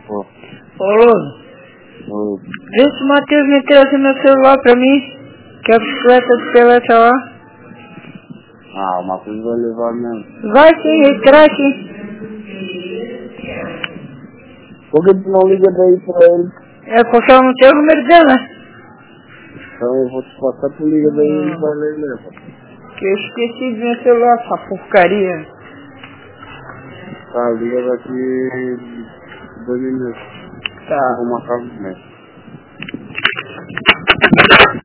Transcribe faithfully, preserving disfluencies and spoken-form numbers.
Ô. Ô, Ô. vê se o Matheus me trouxe meu celular pra mim. Que a bicicleta de peleta lá. Ah, o Matheus vai levar mesmo. Vai sim, ele traz sim. Por que tu não liga daí pra ele? É porque eu não tenho o número dele, né? Então eu vou te passar, tu liga daí e Hum. ele vai ler mesmo. Que eu esqueci do meu celular, essa porcaria. Tá, liga daqui dois minutos. Tá. Vou marcar o mesmo.